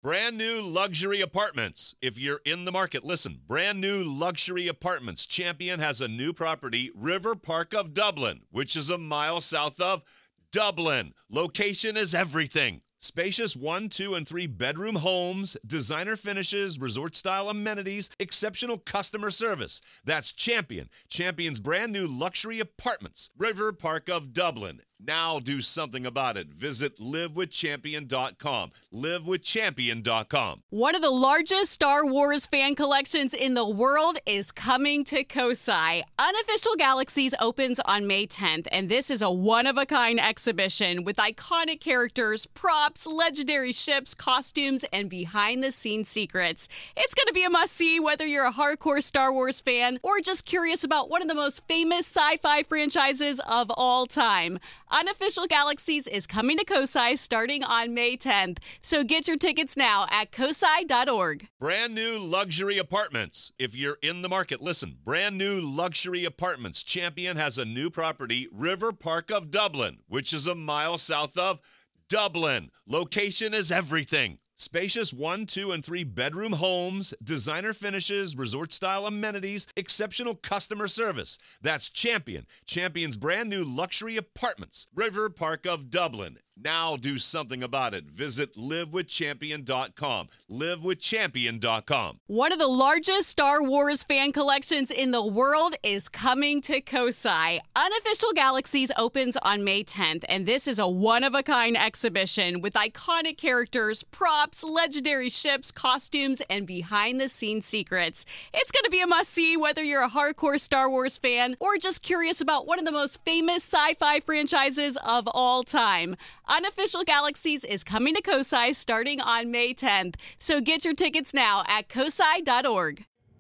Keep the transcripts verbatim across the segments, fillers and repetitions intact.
Brand new luxury apartments. If you're in the market, listen. Brand new luxury apartments. Champion has a new property, River Park of Dublin, which is a mile south of Dublin. Location is everything. Spacious one, two, and three bedroom homes, designer finishes, resort-style amenities, exceptional customer service. That's Champion. Champion's brand new luxury apartments, River Park of Dublin. Now do something about it. Visit live with champion dot com. live with champion dot com. One of the largest Star Wars fan collections in the world is coming to Kosai. Unofficial Galaxies opens on May tenth, and this is a one-of-a-kind exhibition with iconic characters, props, legendary ships, costumes, and behind-the-scenes secrets. It's going to be a must-see whether you're a hardcore Star Wars fan or just curious about one of the most famous sci-fi franchises of all time. Unofficial Galaxies is coming to Kosai starting on May tenth, so get your tickets now at kosai dot org. Brand new luxury apartments. If you're in the market, listen. Brand new luxury apartments. Champion has a new property, River Park of Dublin, which is a mile south of Dublin. Location is everything. Spacious one, two, and three bedroom homes, designer finishes, resort-style amenities, exceptional customer service. That's Champion. Champion's brand new luxury apartments, River Park of Dublin. Now do something about it. Visit live with champion dot com. live with champion dot com. One of the largest Star Wars fan collections in the world is coming to Kosai. Unofficial Galaxies opens on May tenth, and this is a one-of-a-kind exhibition with iconic characters, props, legendary ships, costumes, and behind-the-scenes secrets. It's going to be a must-see whether you're a hardcore Star Wars fan or just curious about one of the most famous sci-fi franchises of all time. Unofficial Galaxies is coming to Kosai starting on May tenth, so get your tickets now at kosai dot org.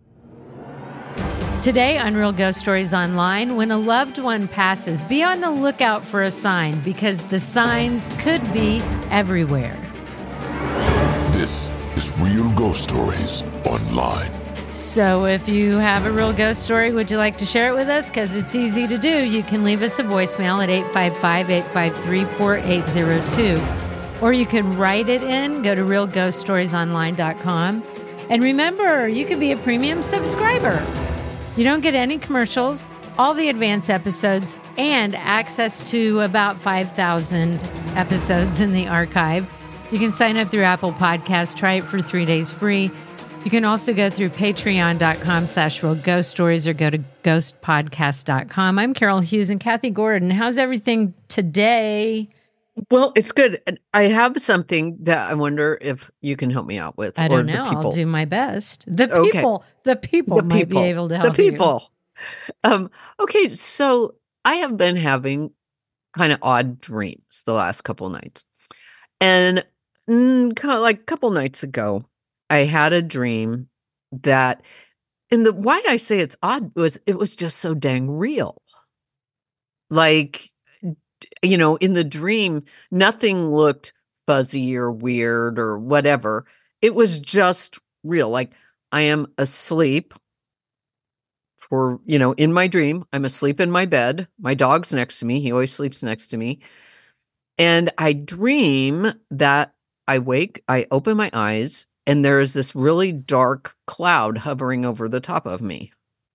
Today on Real Ghost Stories Online, when a loved one passes, be on the lookout for a sign because the signs could be everywhere. This is Real Ghost Stories Online. So if you have a real ghost story, would you like to share it with us? Because it's easy to do. You can leave us a voicemail at eight five five, eight five three, four eight zero two. Or you can write it in. Go to real ghost stories online dot com. And remember, you can be a premium subscriber. You don't get any commercials, all the advanced episodes, and access to about five thousand episodes in the archive. You can sign up through Apple Podcasts. Try it for three days free. You can also go through patreon dot com slash real ghost stories or go to ghost podcast dot com. I'm Carol Hughes and Kathy Gordon. How's everything today? Well, it's good. I have something that I wonder if you can help me out with. I don't or know. The people. I'll do my best. The Okay. people, the people The might people. be able to help The you. people. Um, okay, so I have been having kind of odd dreams the last couple nights. And mm, kind of like a couple nights ago, I had a dream that, and the why I say it's odd was it was just so dang real. Like, you know, in the dream, nothing looked fuzzy or weird or whatever. It was just real. Like, I am asleep for, you know, in my dream, I'm asleep in my bed. My dog's next to me. He always sleeps next to me. And I dream that I wake, I open my eyes, and there is this really dark cloud hovering over the top of me.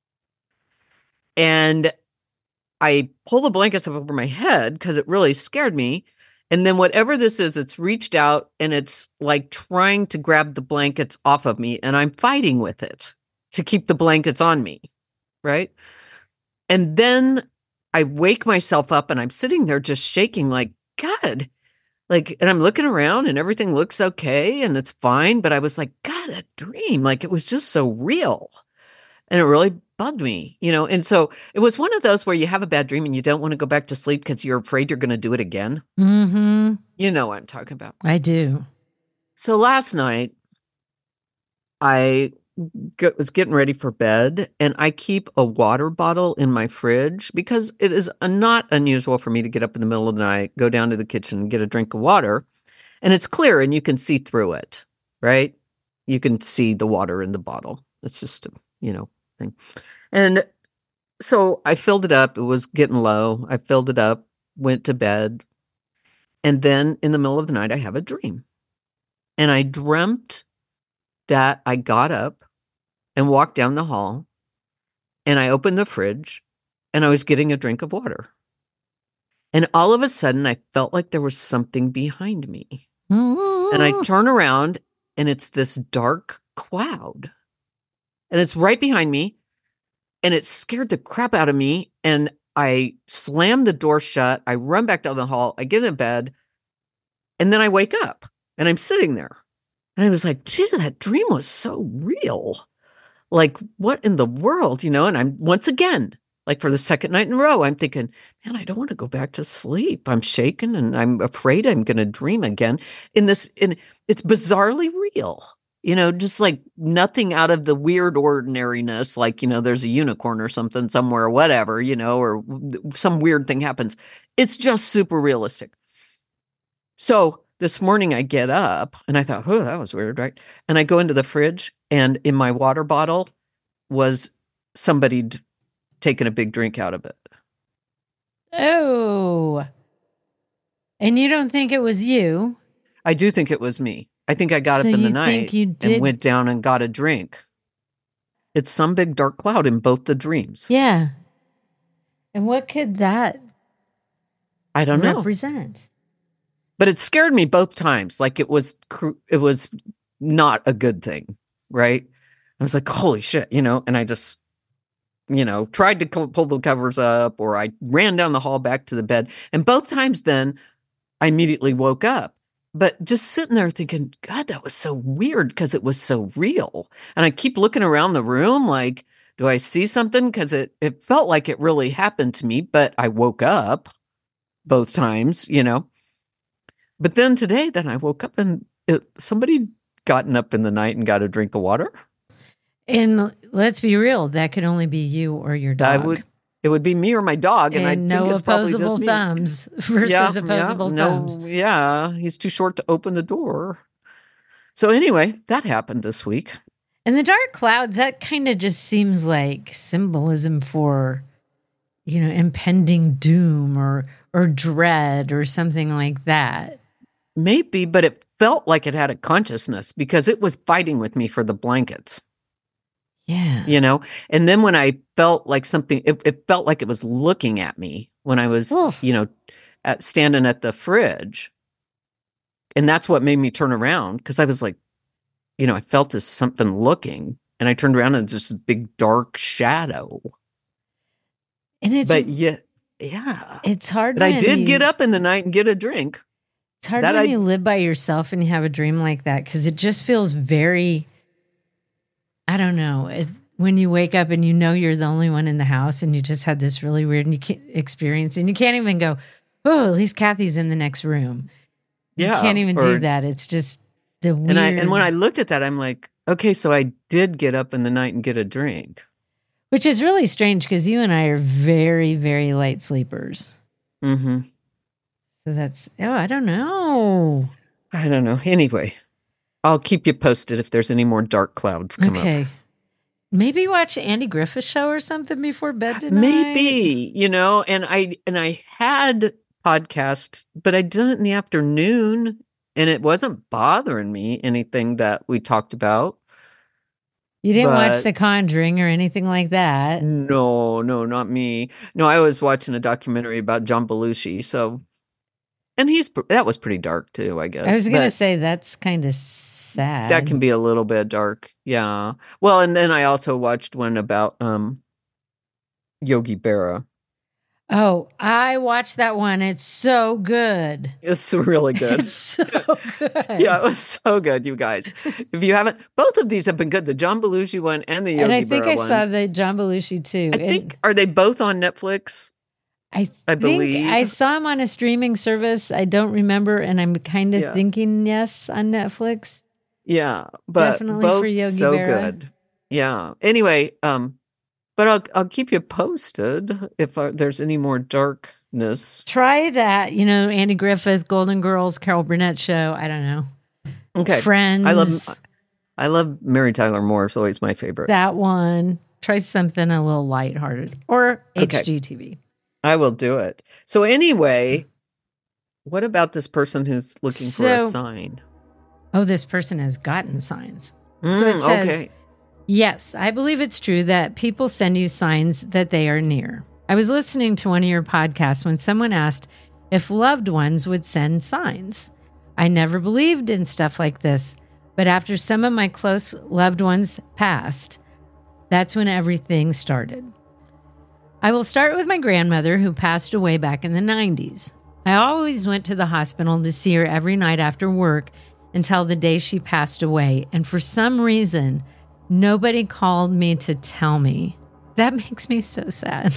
And I pull the blankets up over my head because it really scared me. And then whatever this is, it's reached out and it's like trying to grab the blankets off of me. And I'm fighting with it to keep the blankets on me. Right. And then I wake myself up and I'm sitting there just shaking like, God, like, and I'm looking around and everything looks okay and it's fine. But I was like, God, a dream. Like, it was just so real. And it really bugged me, you know? And so it was one of those where you have a bad dream and you don't want to go back to sleep because you're afraid you're going to do it again. Mm-hmm. You know what I'm talking about. I do. So last night, I g- was getting ready for bed and I keep a water bottle in my fridge because it is uh, not unusual for me to get up in the middle of the night, go down to the kitchen and get a drink of water. And it's clear and you can see through it, right? You can see the water in the bottle. It's just, a, you know, thing. And so I filled it up. It was getting low. I filled it up, went to bed. And then in the middle of the night, I have a dream. And I dreamt that I got up and walked down the hall, and I opened the fridge, and I was getting a drink of water. And all of a sudden, I felt like there was something behind me. And I turn around, and it's this dark cloud. And it's right behind me, and it scared the crap out of me. And I slammed the door shut. I run back down the hall. I get in bed, and then I wake up, and I'm sitting there. And I was like, gee, that dream was so real. Like, what in the world, you know? And I'm, once again, like for the second night in a row, I'm thinking, man, I don't want to go back to sleep. I'm shaken, and I'm afraid I'm going to dream again. In this, in it's bizarrely real. You know, just like nothing out of the weird ordinariness, like, you know, there's a unicorn or something somewhere, whatever, you know, or some weird thing happens. It's just super realistic. So this morning I get up and I thought, oh, that was weird, right? And I go into the fridge, and in my water bottle was somebody d- taking a big drink out of it. Oh. And you don't think it was you? I do think it was me. I think I got So up in the you think night you did- and went down and got a drink. It's some big dark cloud in both the dreams. Yeah. And what could that I don't know. represent? But it scared me both times. Like it was, cr- it was not a good thing, right? I was like, holy shit, you know, and I just, you know, tried to co- pull the covers up, or I ran down the hall back to the bed. And both times then I immediately woke up. But just sitting there thinking, God, that was so weird because it was so real. And I keep looking around the room like, do I see something? Because it, it felt like it really happened to me, but I woke up both times, you know. But then today, then I woke up and it, somebody gotten up in the night and got a drink of water. And let's be real, that could only be you or your dog. I would, it would be me or my dog. And, and I no think it's probably opposable just me. thumbs versus Yeah, opposable yeah, thumbs. No, yeah, he's too short to open the door. So anyway, that happened this week. And the dark clouds, that kind of just seems like symbolism for, you know, impending doom or or dread or something like that. Maybe, but it felt like it had a consciousness because it was fighting with me for the blankets. Yeah. You know? And then when I felt like something, it, it felt like it was looking at me when I was, Oof. you know, at, standing at the fridge. And that's what made me turn around because I was like, you know, I felt this something looking, and I turned around and it's just a big dark shadow. And it's But yeah, yeah. it's hard. But I when did you- get up in the night and get a drink. It's hard that when I- you live by yourself and you have a dream like that because it just feels very, I don't know, it, when you wake up and you know you're the only one in the house and you just had this really weird and you can't, experience and you can't even go, oh, at least Kathy's in the next room. Yeah, You can't even or- do that. It's just the weird. And I and when I looked at that, I'm like, okay, so I did get up in the night and get a drink. Which is really strange because you and I are very, very light sleepers. Mm-hmm. So that's, oh, I don't know. I don't know. Anyway, I'll keep you posted if there's any more dark clouds come Okay. up. Maybe watch Andy Griffith show or something before bed tonight. Maybe, you know, and I and I had podcasts, but I did it in the afternoon, and it wasn't bothering me anything that we talked about. You didn't watch But- The Conjuring or anything like that. No, no, not me. No, I was watching a documentary about John Belushi, so and he's pr- that was pretty dark too, I guess. I was going to but say that's kind of sad. that can be a little bit dark. Yeah. Well, and then I also watched one about um Yogi Berra. Oh, I watched that one. It's so good. It's really good. It's so good. Yeah, it was so good, you guys. If you haven't, both of these have been good. The John Belushi one and the Yogi And I think Berra I one. saw the John Belushi too. I And think are they both on Netflix? I, I think believe. I saw him on a streaming service. I don't remember, and I'm kind of Yeah. thinking yes on Netflix. Yeah, but Definitely both for Yogi so Berra. good. Yeah. Anyway, um, but I'll I'll keep you posted if uh, there's any more darkness. Try that. You know, Andy Griffith, Golden Girls, Carol Burnett show. I don't know. Okay, Friends. I love I love Mary Tyler Moore. It's always my favorite. that one. Try something a little lighthearted or Okay. H G T V. I will do it. So anyway, what about this person who's looking for a So- sign? Oh, this person has gotten signs. So Mm, it says, okay. yes, I believe it's true that people send you signs that they are near. I was listening to one of your podcasts when someone asked if loved ones would send signs. I never believed in stuff like this, but after some of my close loved ones passed, that's when everything started. I will start with my grandmother, who passed away back in the nineties. I always went to the hospital to see her every night after work until the day she passed away, and for some reason, nobody called me to tell me. That makes me so sad.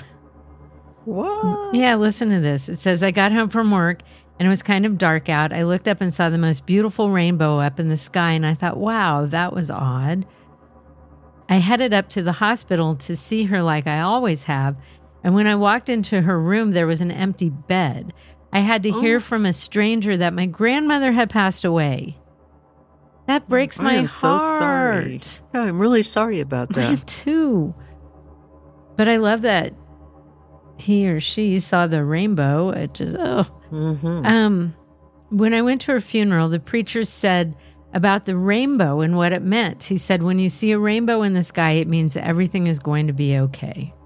What? Yeah, listen to this. It says, I got home from work and it was kind of dark out. I looked up and saw the most beautiful rainbow up in the sky, and I thought, wow, that was odd. I headed up to the hospital to see her like I always have, and when I walked into her room, there was an empty bed. I had to Oh. hear from a stranger that my grandmother had passed away. That breaks my I am heart. so sorry. Yeah, I'm really sorry about I am that. too. But I love that he or she saw the rainbow. It just, oh. Mm-hmm. Um, when I went to her funeral, the preacher said about the rainbow and what it meant. He said, when you see a rainbow in the sky, it means everything is going to be okay.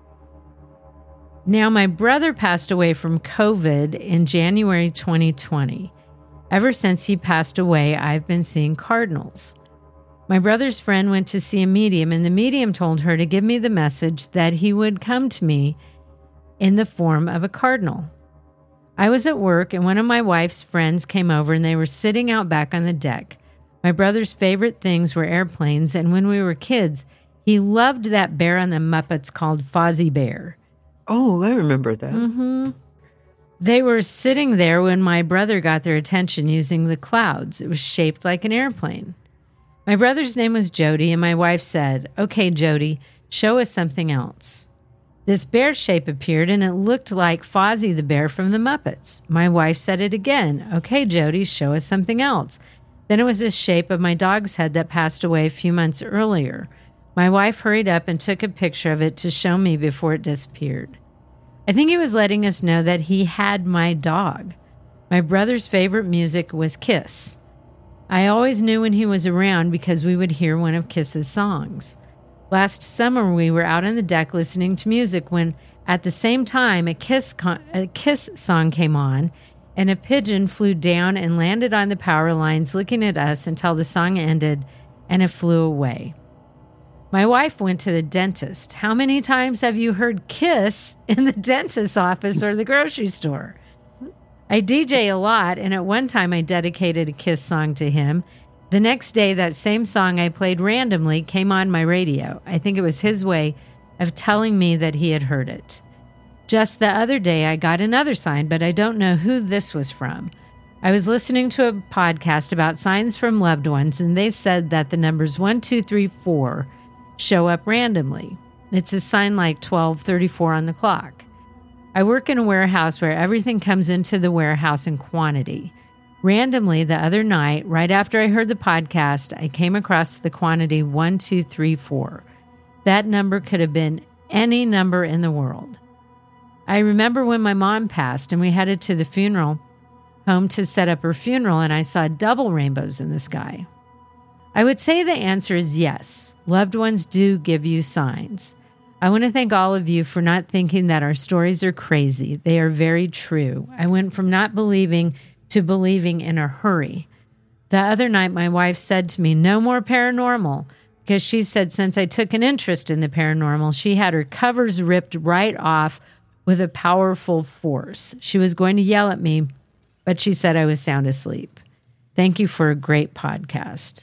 Now, my brother passed away from COVID in January twenty twenty. Ever since he passed away, I've been seeing cardinals. My brother's friend went to see a medium, and the medium told her to give me the message that he would come to me in the form of a cardinal. I was at work, and one of my wife's friends came over, and they were sitting out back on the deck. My brother's favorite things were airplanes, and when we were kids, he loved that bear on the Muppets called Fozzie Bear. Oh, I remember that. Mm-hmm. They were sitting there when my brother got their attention using the clouds. It was shaped like an airplane. My brother's name was Jody, and my wife said, okay, Jody, show us something else. This bear shape appeared, and it looked like Fozzie the Bear from the Muppets. My wife said it again. Okay, Jody, show us something else. Then it was this shape of my dog's head that passed away a few months earlier. My wife hurried up and took a picture of it to show me before it disappeared. I think he was letting us know that he had my dog. My brother's favorite music was Kiss. I always knew when he was around because we would hear one of Kiss's songs. Last summer, we were out on the deck listening to music when, at the same time, a Kiss, con- a Kiss song came on, and a pigeon flew down and landed on the power lines looking at us until the song ended, and it flew away. My wife went to the dentist. How many times have you heard Kiss in the dentist's office or the grocery store? I D J a lot, and at one time I dedicated a Kiss song to him. The next day, that same song I played randomly came on my radio. I think it was his way of telling me that he had heard it. Just the other day, I got another sign, but I don't know who this was from. I was listening to a podcast about signs from loved ones, and they said that the numbers one, two, three, four show up randomly. It's a sign like twelve thirty-four on the clock. I work in a warehouse where everything comes into the warehouse in quantity. Randomly, the other night, right after I heard the podcast, I came across the quantity one, two, three, four. That number could have been any number in the world. I remember when my mom passed and we headed to the funeral home to set up her funeral, and I saw double rainbows in the sky. I would say the answer is yes. Loved ones do give you signs. I want to thank all of you for not thinking that our stories are crazy. They are very true. I went from not believing to believing in a hurry. The other night, my wife said to me, no more paranormal, because she said since I took an interest in the paranormal, she had her covers ripped right off with a powerful force. She was going to yell at me, but she said I was sound asleep. Thank you for a great podcast.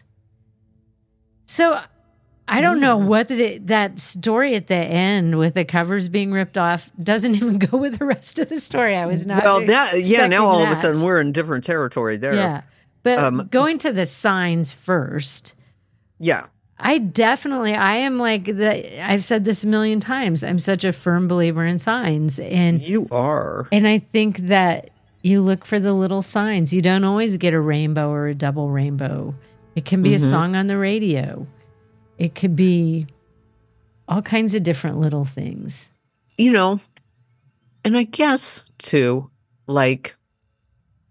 So I don't know what the, that story at the end with the covers being ripped off doesn't even go with the rest of the story. I was not Well, now, yeah, expecting now all of a that. sudden we're in different territory there. Yeah. But Um, going to the signs first, Yeah. I definitely, I am like, the, I've said this a million times, I'm such a firm believer in signs. And You are. And I think that you look for the little signs. You don't always get a rainbow or a double rainbow. It can be Mhm. a song on the radio. It could be all kinds of different little things. You know, and I guess too, like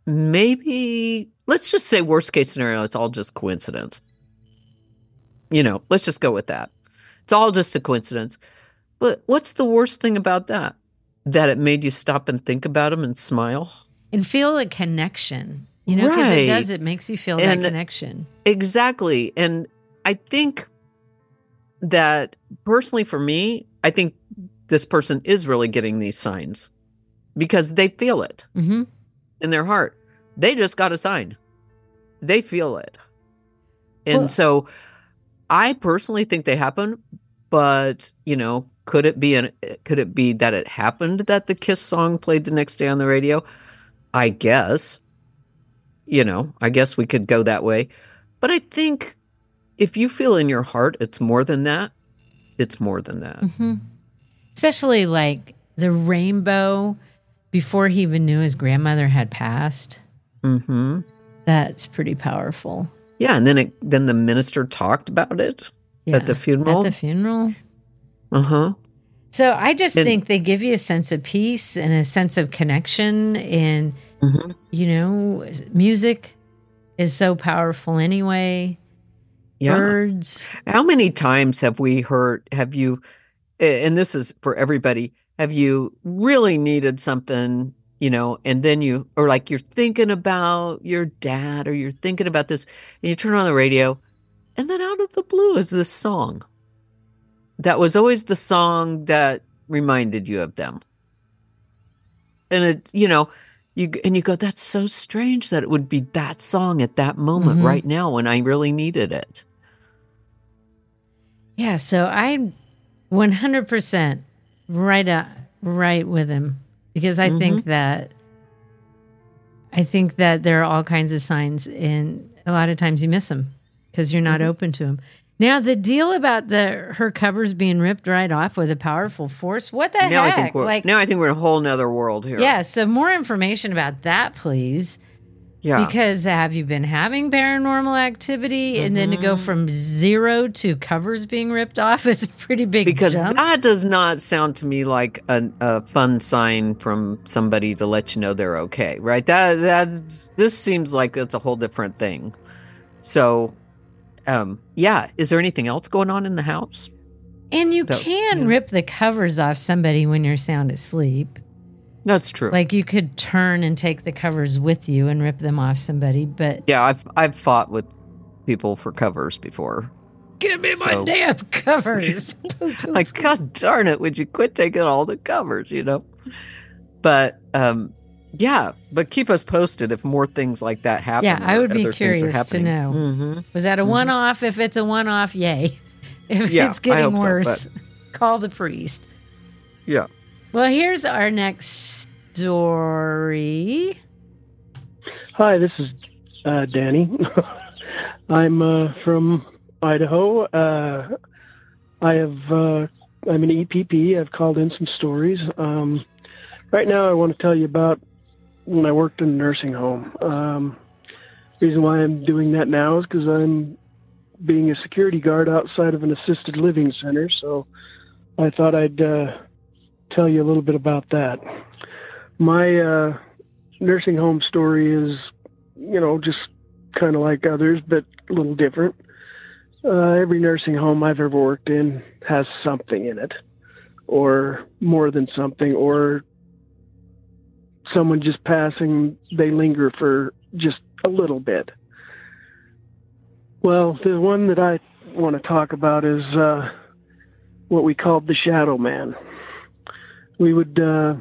maybe, let's just say worst case scenario, it's all just coincidence. You know, let's just go with that. It's all just a coincidence. But what's the worst thing about that? That it made you stop and think about him and smile? And feel a connection, you know, because Right. it does, it makes you feel And- that connection. Exactly. And I think that personally for me, I think this person is really getting these signs because they feel it Mm-hmm. in their heart. They just got a sign. They feel it. And Well- so I personally think they happen, but you know, could it be an could it be that it happened that the Kiss song played the next day on the radio? I guess. You know, I guess we could go that way. But I think if you feel in your heart it's more than that, it's more than that. Mm-hmm. Especially like the rainbow before he even knew his grandmother had passed. Mm-hmm. That's pretty powerful. Yeah, and then it then the minister talked about it Yeah. at the funeral. At the funeral. Uh-huh. So I just And- think they give you a sense of peace and a sense of connection. And, Mm-hmm. you know, music is so powerful anyway. Yeah. Birds. How many times have we heard, have you, and this is for everybody, have you really needed something, you know, and then you, or like you're thinking about your dad or you're thinking about this, and you turn on the radio, and then out of the blue is this song that was always the song that reminded you of them. And it, you know, you, and you go, that's so strange that it would be that song at that moment Mhm. right now when I really needed it. Yeah. So I'm one hundred percent right, uh, right with him because I think that, I think that there are all kinds of signs and a lot of times you miss them because you're not open to them. Now, the deal about the her covers being ripped right off with a powerful force, what the Now heck? I think we're like, now I think we're in a whole nother world here. yeah, so more information about that, please. yeah. Because have you been having paranormal activity? And then to go Mm-hmm. from zero to covers being ripped off is a pretty big because jump. that does not sound to me like a, a fun sign from somebody to let you know they're okay, right? That that this seems like it's a whole different thing. So, um, yeah. Is there anything else going on in the house? And you That- can yeah. rip the covers off somebody when you're sound asleep. That's true. Like you could turn and take the covers with you and rip them off somebody, but yeah, I've I've fought with people for covers before. give me my So- damn covers. Like, God darn it, would you quit taking all the covers, you know? But um yeah, but keep us posted if more things like that happen. Yeah, I or would be other things are curious to happening. know. Mm-hmm. Was that a Mhm. one off? If it's a one off, yay. If Yeah, it's I getting hope so, worse, call the priest. Yeah. Well, here's our next story. Hi, this is uh, Danny. I'm uh, from Idaho. Uh, I have uh, I'm an E P P. I've called in some stories. Um, right now, I want to tell you about when I worked in a nursing home. Um, reason why I'm doing that now is because I'm being a security guard outside of an assisted living center. So I thought I'd uh, tell you a little bit about that. My uh, nursing home story is, you know, just kind of like others, but a little different. Uh, every nursing home I've ever worked in has something in it, or more than something, or someone just passing, they linger for just a little bit. Well, the one that I want to talk about is uh, what we called the Shadow Man. We would uh,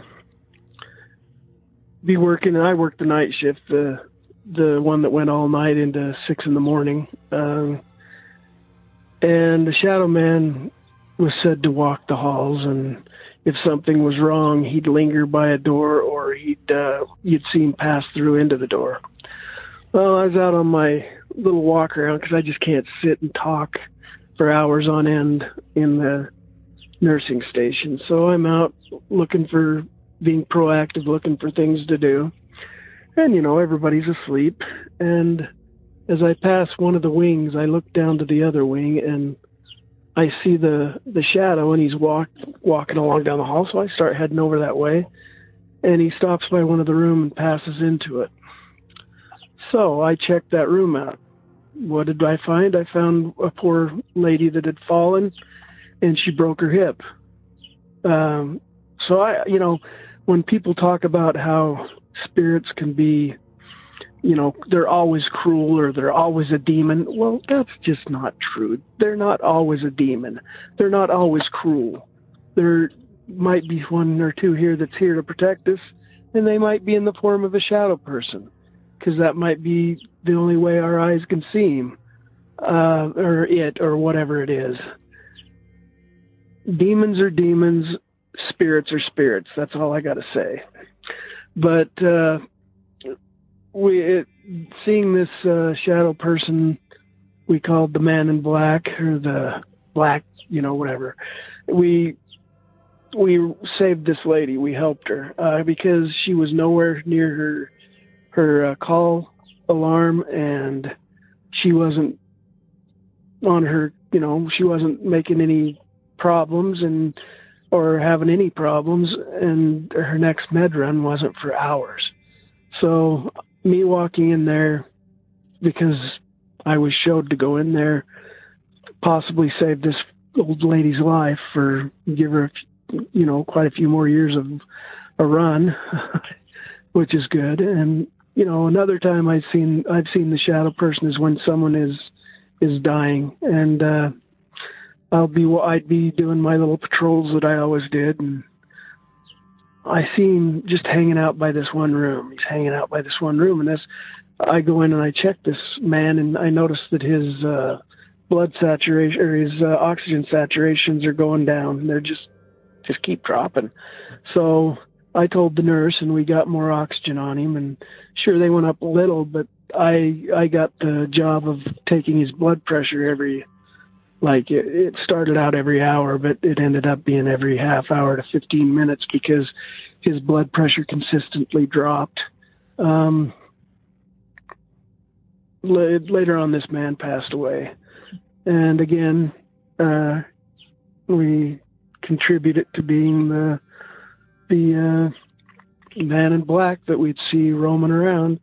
be working, and I worked the night shift, the the one that went all night into six in the morning. Um, and the Shadow Man was said to walk the halls, and if something was wrong, he'd linger by a door, or he'd uh, you'd see him pass through into the door. Well, I was out on my little walk around because I just can't sit and talk for hours on end in the nursing station. So I'm out looking for, being proactive, looking for things to do. And, you know, everybody's asleep. And as I pass one of the wings, I look down to the other wing and I see the, the shadow, and he's walk, walking along down the hall. So I start heading over that way, and he stops by one of the room and passes into it. So I checked that room out. What did I find? I found a poor lady that had fallen, and she broke her hip. Um, so I, you know, when people talk about how spirits can be, you know, they're always cruel or they're always a demon, well, that's just not true. They're not always a demon. They're not always cruel. There might be one or two here that's here to protect us, and they might be in the form of a shadow person, because that might be the only way our eyes can see him, uh, or it, or whatever it is. Demons are demons, spirits are spirits. That's all I got to say. But uh, we it, seeing this uh, shadow person we called the Man in Black, or the Black, you know, whatever. We we saved this lady. We helped her uh, because she was nowhere near her her uh, call alarm, and she wasn't on her, you know, she wasn't making any problems and or having any problems, and her next med run wasn't for hours. So me walking in there, because I was showed to go in there, possibly save this old lady's life, or give her, you know, quite a few more years of a run, which is good. And you know, another time I've seen I've seen the shadow person is when someone is is dying, and uh, I'll be I'd be doing my little patrols that I always did, and I see him just hanging out by this one room. He's hanging out by this one room, and as I go in and I check this man, and I notice that his uh, blood saturation or his uh, oxygen saturations are going down. They're just just keep dropping. So I told the nurse, and we got more oxygen on him, and sure, they went up a little, but I I got the job of taking his blood pressure every, like, it, it started out every hour, but it ended up being every half hour to fifteen minutes because his blood pressure consistently dropped. Um, la- later on, this man passed away. And again, uh, we contributed to being the the uh, Man in Black that we'd see roaming around.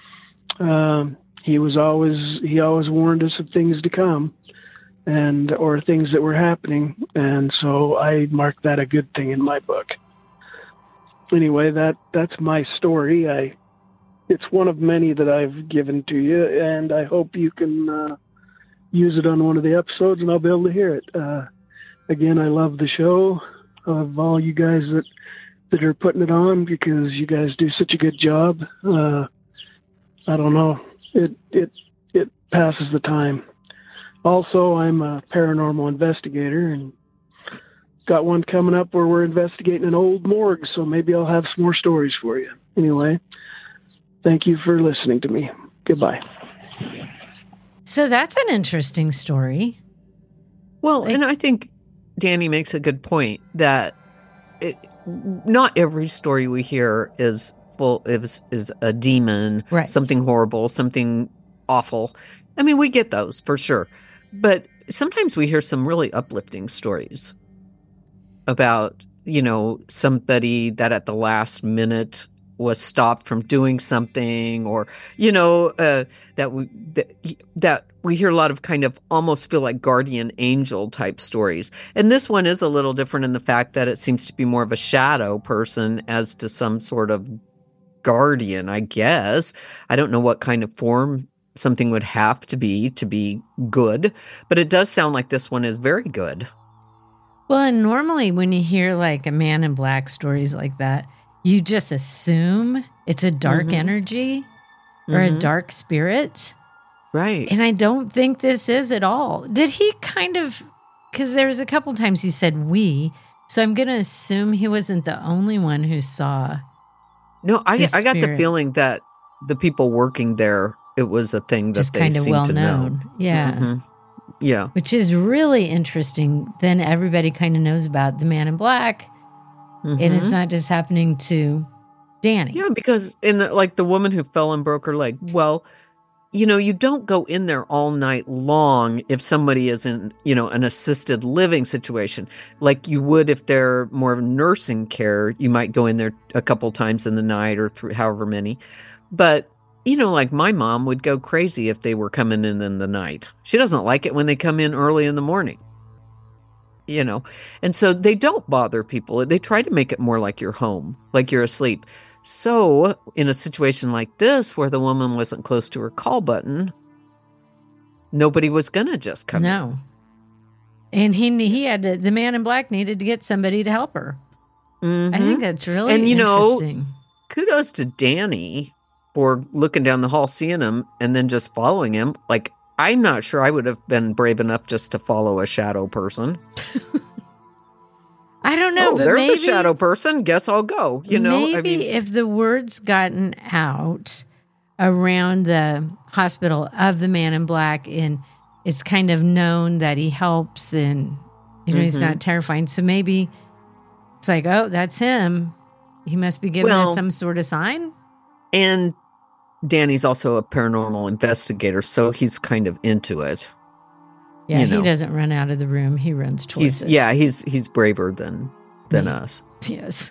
Um, he was always he always warned us of things to come, and or things that were happening, and so I marked that a good thing in my book. Anyway, that that's my story. I it's one of many that I've given to you, and I hope you can uh, use it on one of the episodes, and I'll be able to hear it. Uh, again, I love the show, of all you guys that that are putting it on, because you guys do such a good job. Uh, I don't know. It it it passes the time. Also, I'm a paranormal investigator, and got one coming up where we're investigating an old morgue, so maybe I'll have some more stories for you. Anyway, thank you for listening to me. Goodbye. So that's an interesting story. Well, Like- and I think Danny makes a good point that it, not every story we hear is full is is a demon, Right. something horrible, something awful. I mean, we get those for sure, but sometimes we hear some really uplifting stories about, you know, somebody that at the last minute was stopped from doing something, or, you know, uh, that we that, that we hear a lot of kind of almost feel like guardian angel type stories. And this one is a little different in the fact that it seems to be more of a shadow person as to some sort of guardian, I guess. I don't know what kind of form something would have to be to be good, but it does sound like this one is very good. Well, and normally when you hear like a Man in Black stories like that, you just assume it's a dark Mhm. energy or a Mhm. dark spirit. Right. And I don't think this is at all. Did he kind of, because there was a couple times he said we, so I'm going to assume he wasn't the only one who saw. No, I the I got the spirit. feeling that the people working there, it was a thing that Just they kind of seemed well to know. known. Yeah. Mhm. Yeah. Which is really interesting. Then everybody kind of knows about the Man in Black, and it's Mhm. not just happening to Danny. Yeah, because in the, like the woman who fell and broke her leg, well, you know, you don't go in there all night long if somebody is in, you know, an assisted living situation, like you would if they're more of nursing care. You might go in there a couple times in the night or through however many. But you know, like my mom would go crazy if they were coming in in the night. She doesn't like it when they come in early in the morning. You know, and so they don't bother people. They try to make it more like you're home, like you're asleep. So in a situation like this, where the woman wasn't close to her call button, nobody was going to just come No. in. And he he had to, the man in black needed to get somebody to help her. Mm-hmm. I think that's really and, you interesting. know, kudos to Danny for looking down the hall, seeing him, and then just following him. Like, I'm not sure I would have been brave enough just to follow a shadow person. I don't know. Oh, but there's maybe, a shadow person. Guess I'll go. You know, maybe I mean, if the word's gotten out around the hospital of the man in black, and it's kind of known that he helps, and you know he's Mm-hmm. not terrifying, so maybe it's like, oh, that's him. He must be giving us Well, some sort of sign. and Danny's also a paranormal investigator, so he's kind of into it. Yeah, you he know. doesn't run out of the room. He runs towards He's it. yeah, he's he's braver than than Me. us. Yes.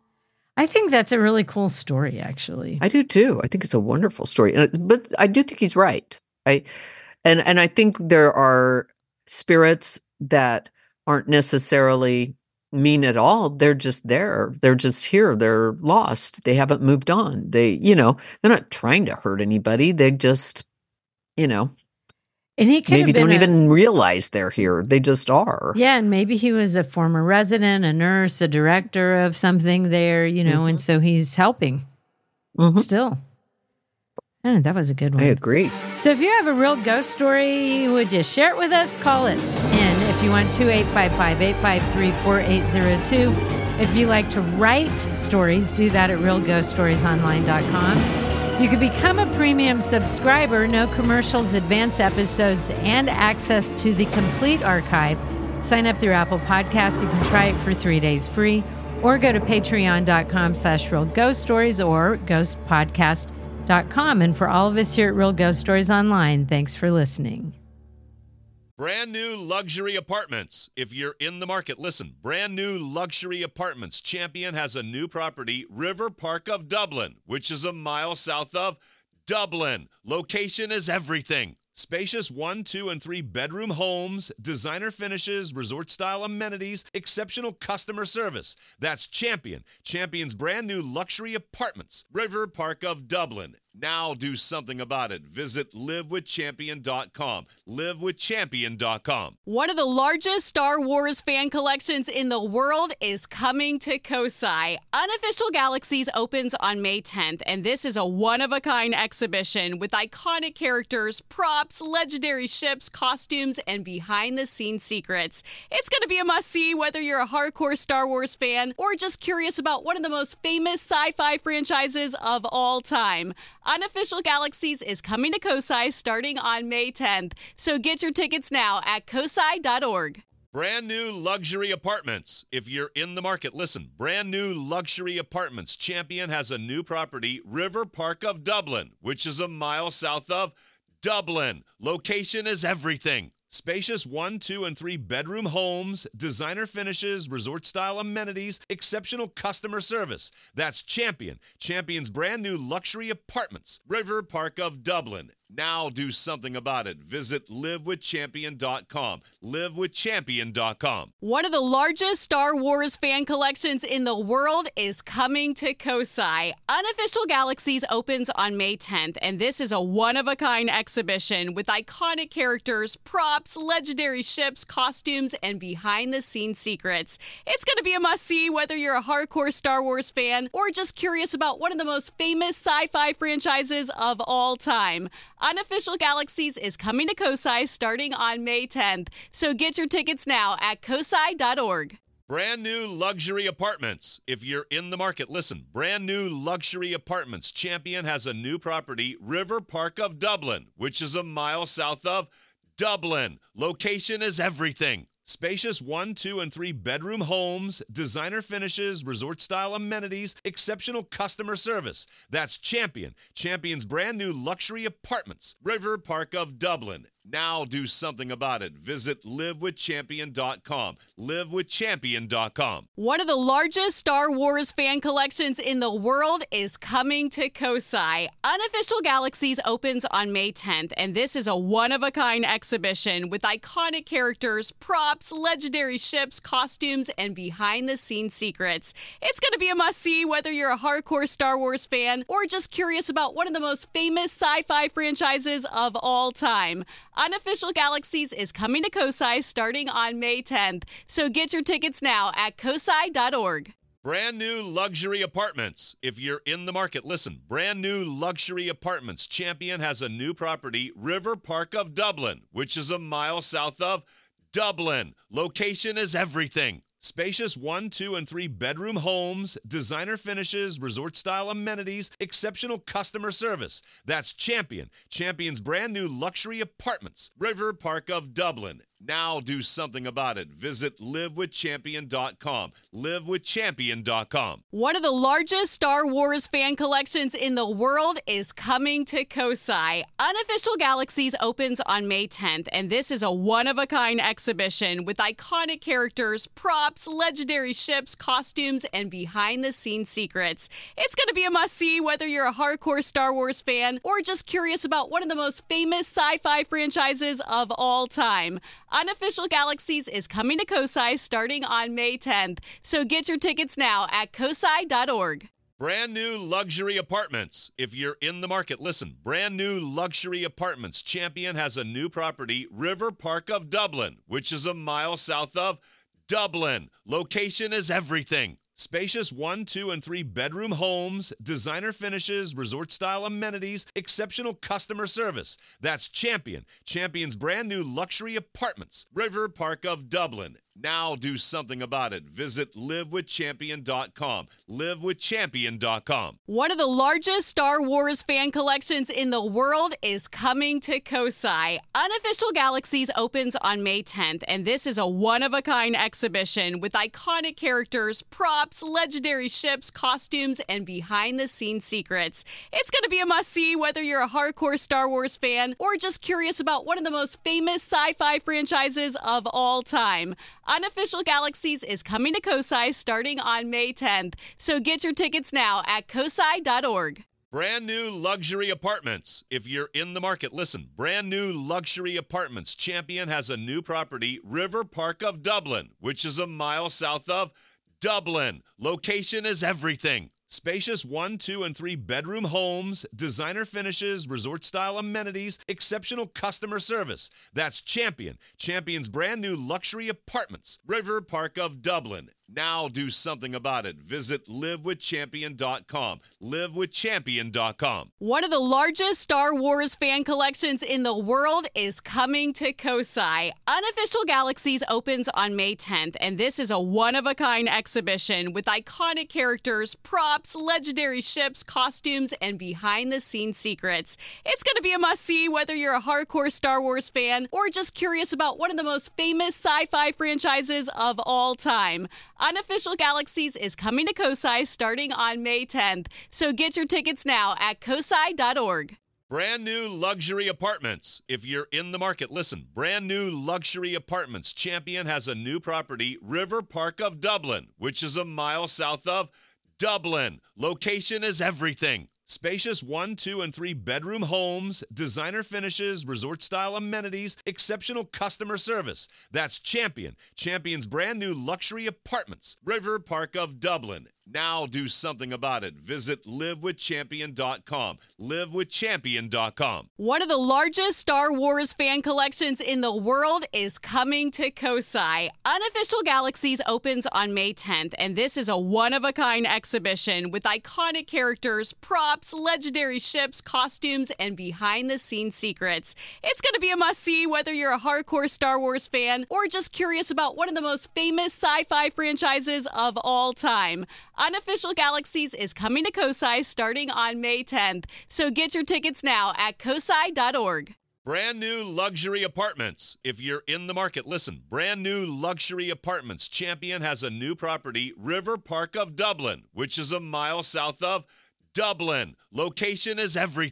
I think that's a really cool story, actually. I do too. I think it's a wonderful story, And- but I do think he's right. I and and I think there are spirits that aren't necessarily mean at all. They're just there. They're just here. They're lost. They haven't moved on. They, you know, they're not trying to hurt anybody. They just, you know, And he could maybe have been don't a- even realize they're here. They just are. Yeah, and maybe he was a former resident, a nurse, a director of something there, you know, and so he's helping Mhm. still. Oh, that was a good one. I agree. So if you have a real ghost story, would you share it with us? Call it in if you want to, eight five five, eight five three, four eight zero two. If you like to write stories, do that at real ghost stories online dot com. You can become a premium subscriber, no commercials, advanced episodes, and access to the complete archive. Sign up through Apple Podcasts. You can try it for three days free, or go to patreon.com slash real ghost stories or ghost podcast dot com. And for all of us here at Real Ghost Stories Online, thanks for listening. Brand new luxury apartments. If you're in the market, listen. Brand new luxury apartments. Champion has a new property, River Park of Dublin, which is a mile south of Dublin. Location is everything. Spacious one, two, and three bedroom homes, designer finishes, resort-style amenities, exceptional customer service. That's Champion. Champion's brand new luxury apartments, River Park of Dublin. Now do something about it. Visit live with champion dot com. live with champion dot com. One of the largest Star Wars fan collections in the world is coming to Kosai. Unofficial Galaxies opens on May tenth, and this is a one-of-a-kind exhibition with iconic characters, props, legendary ships, costumes, and behind-the-scenes secrets. It's going to be a must-see whether you're a hardcore Star Wars fan or just curious about one of the most famous sci-fi franchises of all time. Unofficial Galaxies is coming to Kosai starting on May tenth, so get your tickets now at kosai dot org. Brand new luxury apartments. If you're in the market, listen. Brand new luxury apartments. Champion has a new property, River Park of Dublin, which is a mile south of Dublin. Location is everything. Spacious one, two, and three bedroom homes, designer finishes, resort-style amenities, exceptional customer service. That's Champion. Champion's brand new luxury apartments, River Park of Dublin. Now do something about it. Visit live with champion dot com. live with champion dot com. One of the largest Star Wars fan collections in the world is coming to Kosai. Unofficial Galaxies opens on May tenth, and this is a one-of-a-kind exhibition with iconic characters, props, legendary ships, costumes, and behind-the-scenes secrets. It's going to be a must-see whether you're a hardcore Star Wars fan or just curious about one of the most famous sci-fi franchises of all time. Unofficial Galaxies is coming to Kosai starting on May tenth, so get your tickets now at kosai dot org. Brand new luxury apartments. If you're in the market, listen. Brand new luxury apartments. Champion has a new property, River Park of Dublin, which is a mile south of Dublin. Location is everything. Spacious one, two, and three bedroom homes, designer finishes, resort-style amenities, exceptional customer service. That's Champion. Champion's brand new luxury apartments, River Park of Dublin. Now do something about it. Visit live with champion dot com. live with champion dot com. One of the largest Star Wars fan collections in the world is coming to Kosai. Unofficial Galaxies opens on May tenth, and this is a one-of-a-kind exhibition with iconic characters, props, legendary ships, costumes, and behind-the-scenes secrets. It's going to be a must-see whether you're a hardcore Star Wars fan or just curious about one of the most famous sci-fi franchises of all time. Unofficial Galaxies is coming to Kosai starting on May tenth, so get your tickets now at kosai dot org. Brand new luxury apartments. If you're in the market, listen. Brand new luxury apartments. Champion has a new property, River Park of Dublin, which is a mile south of Dublin. Location is everything. Spacious one, two, and three bedroom homes, designer finishes, resort-style amenities, exceptional customer service. That's Champion. Champion's brand new luxury apartments, River Park of Dublin. Now do something about it. Visit live with champion dot com. live with champion dot com. One of the largest Star Wars fan collections in the world is coming to Kosai. Unofficial Galaxies opens on May tenth, and this is a one-of-a-kind exhibition with iconic characters, props, legendary ships, costumes, and behind-the-scenes secrets. It's going to be a must-see whether you're a hardcore Star Wars fan or just curious about one of the most famous sci-fi franchises of all time. Unofficial Galaxies is coming to Kosai starting on May tenth, so get your tickets now at kosai dot org. Brand new luxury apartments. If you're in the market, listen. Brand new luxury apartments. Champion has a new property, River Park of Dublin, which is a mile south of Dublin. Location is everything. Spacious one, two, and three bedroom homes, designer finishes, resort-style amenities, exceptional customer service. That's Champion. Champion's brand new luxury apartments, River Park of Dublin. Now do something about it. Visit live with champion dot com. live with champion dot com. One of the largest Star Wars fan collections in the world is coming to Kosai. Unofficial Galaxies opens on May tenth, and this is a one-of-a-kind exhibition with iconic characters, props, legendary ships, costumes, and behind-the-scenes secrets. It's going to be a must-see whether you're a hardcore Star Wars fan or just curious about one of the most famous sci-fi franchises of all time. Unofficial Galaxies is coming to Kosai starting on May tenth, so get your tickets now at kosai dot org. Brand new luxury apartments. If you're in the market, listen. Brand new luxury apartments. Champion has a new property, River Park of Dublin, which is a mile south of Dublin. Location is everything. Spacious one, two, and three bedroom homes, designer finishes, resort-style amenities, exceptional customer service. That's Champion. Champion's brand new luxury apartments, River Park of Dublin. Now do something about it. Visit live with champion dot com. live with champion dot com. One of the largest Star Wars fan collections in the world is coming to Kosai. Unofficial Galaxies opens on May tenth, and this is a one-of-a-kind exhibition with iconic characters, props, legendary ships, costumes, and behind-the-scenes secrets. It's going to be a must-see whether you're a hardcore Star Wars fan or just curious about one of the most famous sci-fi franchises of all time. Unofficial Galaxies is coming to Kosai starting on May tenth, so get your tickets now at kosai dot org. Brand new luxury apartments. If you're in the market, listen. Brand new luxury apartments. Champion has a new property, River Park of Dublin, which is a mile south of Dublin. Location is everything. Spacious one, two, and three bedroom homes, designer finishes, resort-style amenities, exceptional customer service. That's Champion. Champion's brand new luxury apartments, River Park of Dublin. Now do something about it. Visit live with champion dot com. live with champion dot com. One of the largest Star Wars fan collections in the world is coming to Kosai. Unofficial Galaxies opens on May tenth, and this is a one-of-a-kind exhibition with iconic characters, props, legendary ships, costumes, and behind-the-scenes secrets. It's going to be a must-see whether you're a hardcore Star Wars fan or just curious about one of the most famous sci-fi franchises of all time. Unofficial Galaxies is coming to Kosai starting on May tenth, so get your tickets now at kosai dot org. Brand new luxury apartments. If you're in the market, listen. Brand new luxury apartments. Champion has a new property, River Park of Dublin, which is a mile south of Dublin. Location is everything.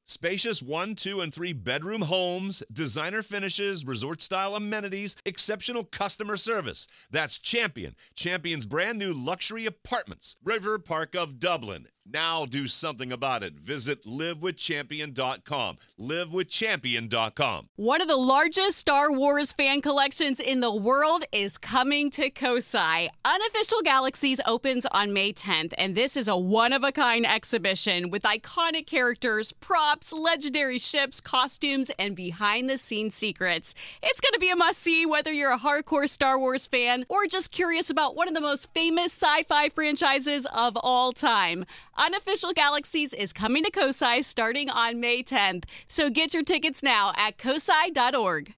Spacious one, two, and three bedroom homes, designer finishes, resort-style amenities, exceptional customer service. That's Champion. Champion's brand new luxury apartments. River Park of Dublin. Now do something about it. Visit live with champion dot com. live with champion dot com. One of the largest Star Wars fan collections in the world is coming to Kosai. Unofficial Galaxies opens on May tenth, and this is a one-of-a-kind exhibition with iconic characters, props, legendary ships, costumes, and behind-the-scenes secrets. It's going to be a must-see whether you're a hardcore Star Wars fan or just curious about one of the most famous sci-fi franchises of all time. Unofficial Galaxies is coming to Kosai starting on May tenth, so get your tickets now at kosai dot org.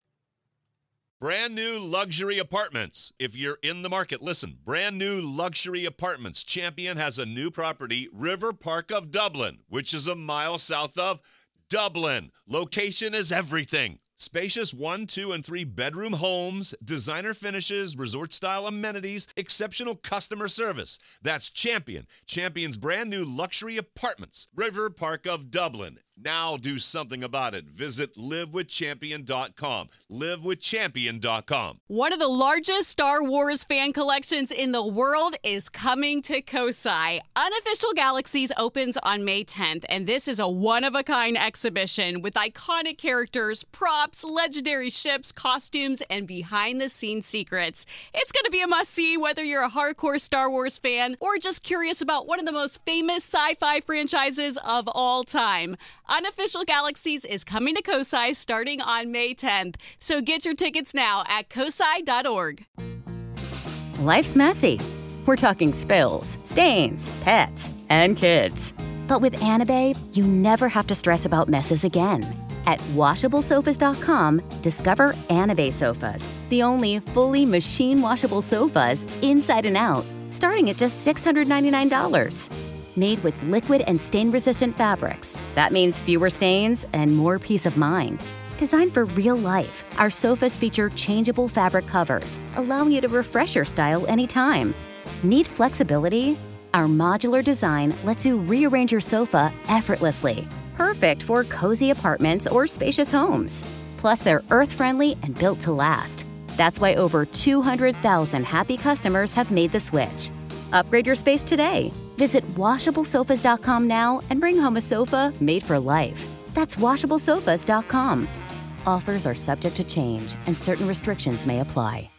Brand new luxury apartments. If you're in the market, listen. Brand new luxury apartments. Champion has a new property, River Park of Dublin, which is a mile south of Dublin. Location is everything. Spacious one, two, and three bedroom homes, designer finishes, resort-style amenities, exceptional customer service. That's Champion. Champion's brand new luxury apartments. River Park of Dublin. Now do something about it. Visit live with champion dot com. live with champion dot com. One of the largest Star Wars fan collections in the world is coming to Kosai. Unofficial Galaxies opens on May tenth, and this is a one-of-a-kind exhibition with iconic characters, props, legendary ships, costumes, and behind-the-scenes secrets. It's going to be a must-see whether you're a hardcore Star Wars fan or just curious about one of the most famous sci-fi franchises of all time. Unofficial Galaxies is coming to Kosai starting on May tenth, so get your tickets now at kosai dot org. Life's messy. We're talking spills, stains, pets, and kids. But with Anabae, you never have to stress about messes again. At washable sofas dot com, discover Anabae sofas, the only fully machine-washable sofas inside and out, starting at just six hundred ninety-nine dollars. Made with liquid and stain-resistant fabrics. That means fewer stains and more peace of mind. Designed for real life, our sofas feature changeable fabric covers, allowing you to refresh your style anytime. Need flexibility? Our modular design lets you rearrange your sofa effortlessly. Perfect for cozy apartments or spacious homes. Plus, they're earth-friendly and built to last. That's why over two hundred thousand happy customers have made the switch. Upgrade your space today. Visit washable sofas dot com now and bring home a sofa made for life. That's washable sofas dot com. Offers are subject to change and certain restrictions may apply.